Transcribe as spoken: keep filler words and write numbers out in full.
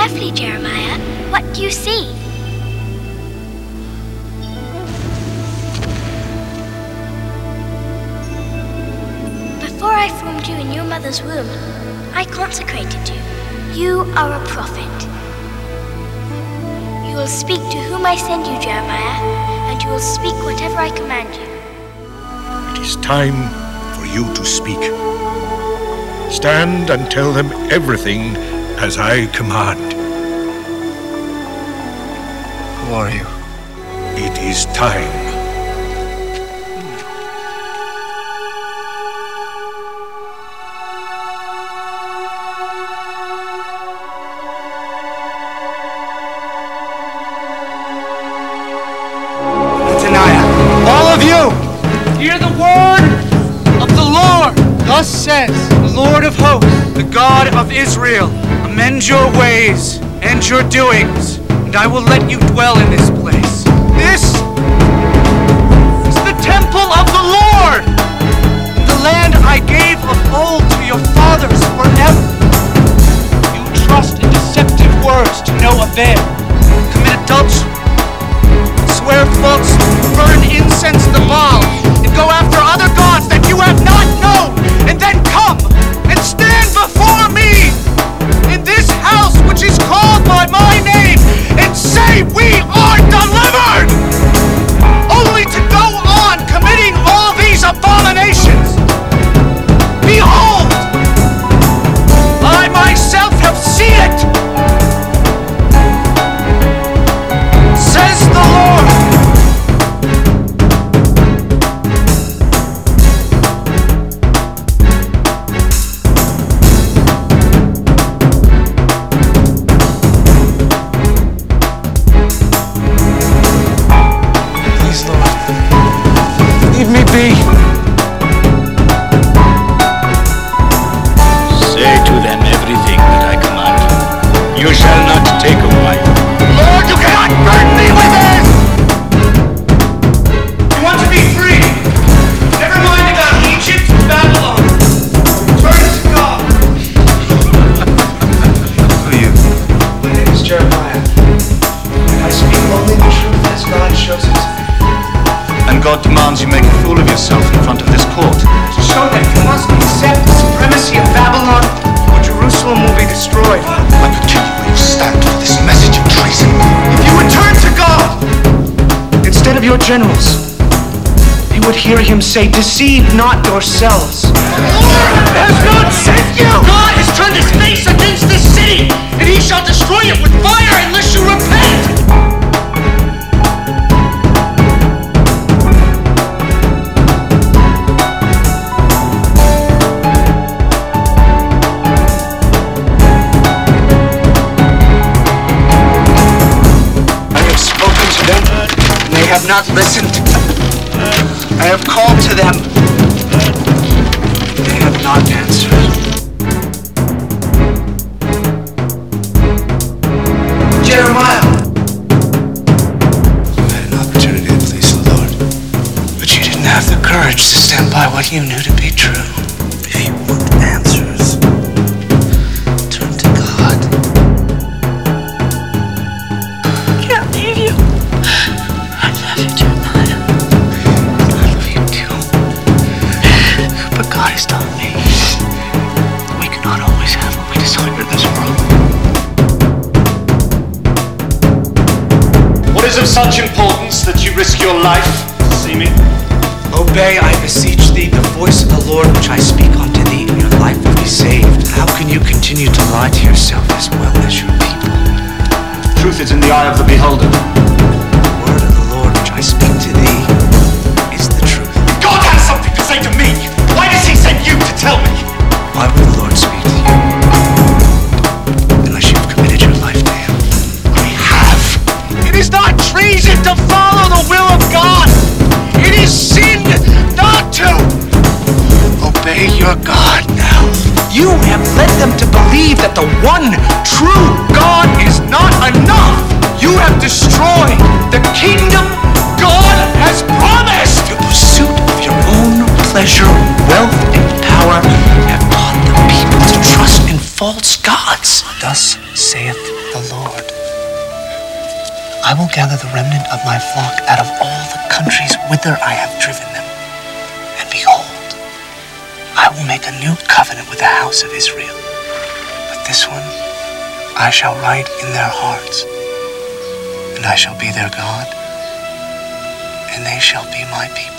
carefully, Jeremiah. What do you see? Before I formed you in your mother's womb, I consecrated you. You are a prophet. You will speak to whom I send you, Jeremiah, and you will speak whatever I command you. It is time for you to speak. Stand and tell them everything as I command. Who are you? It is time. Hear the word of the Lord. Thus says the Lord of hosts, the God of Israel, amend your ways and your doings, and I will let you dwell in this place. This is the temple of the Lord, the land I gave of old to your fathers forever. You trust in deceptive words to no avail. Commit adultery, swear falsely, burn incense to the Baal, and go after other gods that you have not known, and then come and stand before me in this house which is called by my name and say, we are delivered, only to go on committing all these abominations. Behold, I myself have seen it, says the Lord. Say to them everything that I command. You shall not take a wife. Lord, you cannot burden me with this! You want to be free? Never mind about Egypt and Babylon. Turn to God. Who are you? My name is Jeremiah, and I speak only the truth as God shows it to me. And God demands you make a fool of yourself in front of this court. To show that you must accept the supremacy of Babylon, or Jerusalem will be destroyed. How continually you stand for this message of treason? If you would turn to God, instead of your generals, you would hear him say, deceive not yourselves. The Lord has not sent you! God has turned his face against this city, and he shall destroy it with fire unless you repent! They have not listened. I have called to them. They have not answered. Jeremiah! You had an opportunity to please the Lord, but you didn't have the courage to stand by what you knew to be true. If you want answers, turn to God. I can't leave you. I love you, Jeremiah. I love you too. But God has told me we cannot always have what we desire in this world. What is of such importance that you risk your life to see me? Obey, I beseech thee, the voice of the Lord which I speak unto thee, and your life will be saved. How can you continue to lie to yourself as well as your people? Truth is in the eye of the beholder. The word of the Lord which I speak to thee is the truth. God has something to say to me. Why does he send you to tell me? Why would the Lord speak to you unless you've committed your life to him? I have. It is not treason to follow the will of God. It is sin not to. Obey your God now. You have led them to believe that the one true God is not enough. You have destroyed the kingdom God has promised. The pursuit of your own pleasure, wealth, and power have taught the people to trust in false gods. Thus saith the Lord, I will gather the remnant of my flock out of all the countries whither I have driven them. And behold, I will make a new covenant with the house of Israel. But this one I shall write in their hearts, and I shall be their God, and they shall be my people.